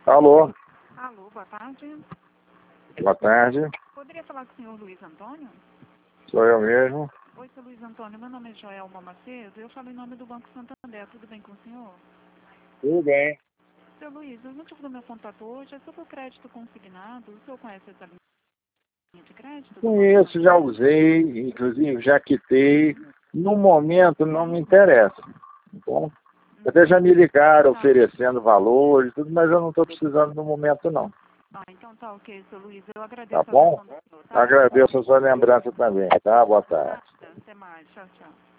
Alô, Alô, boa tarde. boa tarde. Poderia falar com o senhor Luiz Antônio? Sou eu mesmo. Oi, seu Luiz Antônio. Meu nome é Joelma Macedo. Eu falo em nome do Banco Santander. Tudo bem com o senhor? Tudo bem. Seu Luiz, o motivo do meu contato hoje é sobre o crédito consignado. O senhor conhece essa linha de crédito do Banco Conheço, já Santander? usei, inclusive já quitei. No momento não me interessa. Bom, até já me ligaram oferecendo valores, tudo, mas eu não estou precisando no momento não. Ah, então tá ok, seu Luiz. Eu Tá agradeço a bom? atenção do senhor, tá? Agradeço a sua lembrança também, tá? Boa tarde. Até mais. Tchau, tchau.